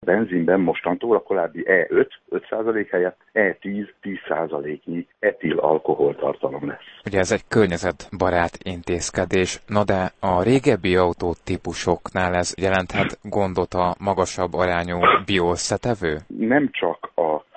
benzinben mostantól a korábbi E5 5% helyett E10 10%-nyi etil alkoholtartalom lesz. Ugye ez egy környezetbarát intézkedés, na de a régebbi autótípusoknál ez jelenthet gondot a magasabb arányú bioösszetevő? Nem csak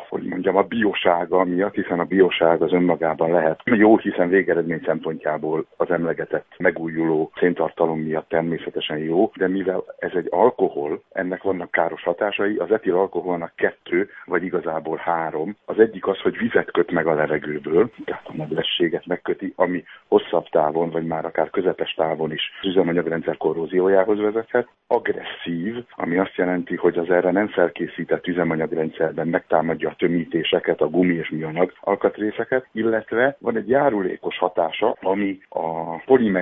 a biosága miatt, hiszen a bioság az önmagában lehet jó, hiszen végeredmény szempontjából az emlegetett megújuló széntartalom miatt természetesen jó, de mivel ez egy alkohol, ennek vannak káros hatásai, az etil alkoholnak 2, vagy igazából 3. Az egyik az, hogy vizet köt meg a levegőből, tehát a nedvességet megköti, ami hosszabb távon, vagy már akár közepes távon is az üzemanyagrendszer korróziójához vezethet. Agresszív, ami azt jelenti, hogy az erre nem felkészített üzemaняgrendszerben megtámadja a tömítéseket, a gumi és műanyag alkatrészeket, illetve van egy járulékos hatása, ami a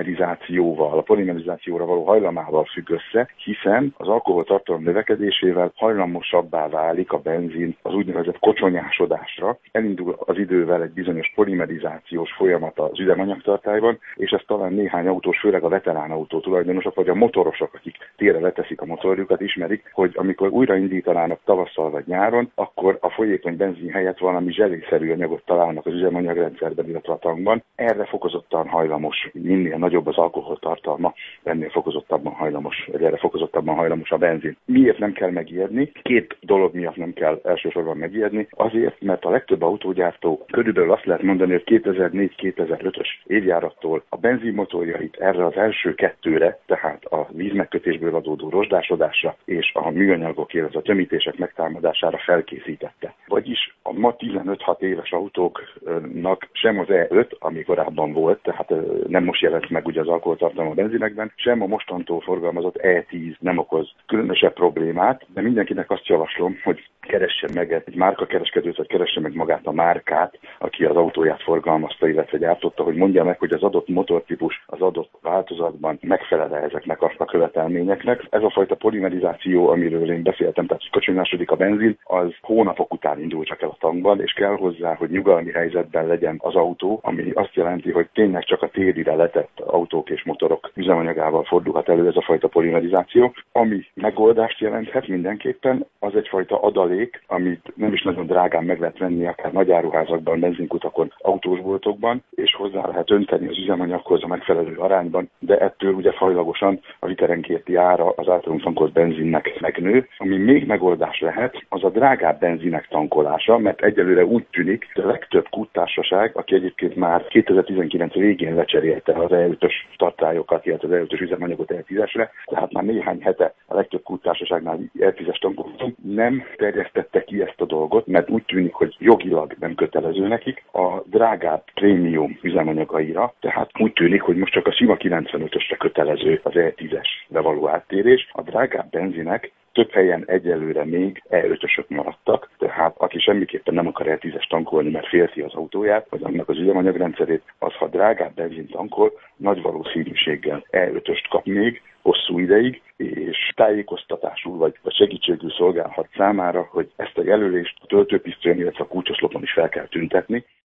polimerizációra való hajlamával függ össze, hiszen az alkoholtartalom növekedésével hajlamosabbá válik a benzin az úgynevezett kocsonyásodásra. Elindul az idővel egy bizonyos polimerizációs folyamat az üzemanyagtartályban, és ez talán néhány autós, főleg a veterán autó tulajdonosok, vagy a motorosok, akik térre leteszik a motorjukat, ismerik, hogy amikor újraindítanának tavasszal vagy nyáron, akkor a folyékony benzin helyett valami zselészerű anyagot találnak az üzemanyagrendszerben, illetve a tankban. Erre fokozottan hajlamos, minél nagyobb az alkoholtartalma, ennél fokozottabban hajlamos a benzin. Miért nem kell megijedni? 2 dolog miatt nem kell elsősorban megijedni. Azért, mert a legtöbb autógyártó körülbelül azt lehet mondani, hogy 2004-2005-ös évjárattól a benzinmotorjait erre az első 2-re, tehát a vízmegkötésből adódó rozsdásodásra és a műanyagok, illetve a tömítések megtámadására felkészítette. Vagyis a ma 15-6 éves autóknak sem az E5, ami korábban volt, tehát nem most jelent meg ugye az alkoholtartalom a benzinekben, sem a mostantól forgalmazott E10 nem okoz különösebb problémát, de mindenkinek azt javaslom, hogy keressen meg egy márkakereskedőt, vagy keresse meg magát a márkát, aki az autóját forgalmazta, illetve gyártotta, hogy mondja meg, hogy az adott motortípus az adott változatban megfelel ezeknek a követelményeknek. Ez a fajta polimerizáció, amiről én beszéltem, tehát kocsonyásodik a benzin, az hónapok után indul csak el a tankban, és kell hozzá, hogy nyugalmi helyzetben legyen az autó, ami azt jelenti, hogy tényleg csak a térire letett autók és motorok üzemanyagával fordulhat elő ez a fajta polimerizáció. Ami megoldást jelenthet mindenképpen, az egyfajta adalék, amit nem is nagyon drágán meg lehet venni, akár nagyáruházakban, benzinkutakon, autósboltokban, és hozzá lehet önteni az üzemanyaghoz a megfelelő arányban, de ettől ugye fajlagosan a literenkénti ára az általunk tankolt benzinnek megnő. Ami még megoldás lehet, az a drágább benzinek tankolása, mert egyelőre úgy tűnik, hogy a legtöbb kúttársaság, aki egyébként már 2019 végén lecserélte az E5-ös tartályokat, illetve az E5-ös üzemanyagot E10-esre, tehát már néhány hete a legtöbb kúttársaságnál E10-es tankoló nem terjesztette ki ezt a dolgot, mert úgy tűnik, hogy jogilag nem kötelező nekik a drágább prémium üzemanyagaira, tehát úgy tűnik, hogy most csak a sima 95-ösre kötelező az E10-esre való áttérés, a drágább benzinek több helyen egyelőre még E5-ösök maradtak, tehát aki semmiképpen nem akar E10-es tankolni, mert félti az autóját, vagy annak az üzemanyagrendszerét, az, ha drágább benzin tankol, nagy valószínűséggel E5-öst kap még hosszú ideig, és tájékoztatásul vagy segítségül szolgálhat számára, hogy ezt a jelölést a töltőpisztolyon, illetve a kulcsoszlopon is fel kell tüntetni.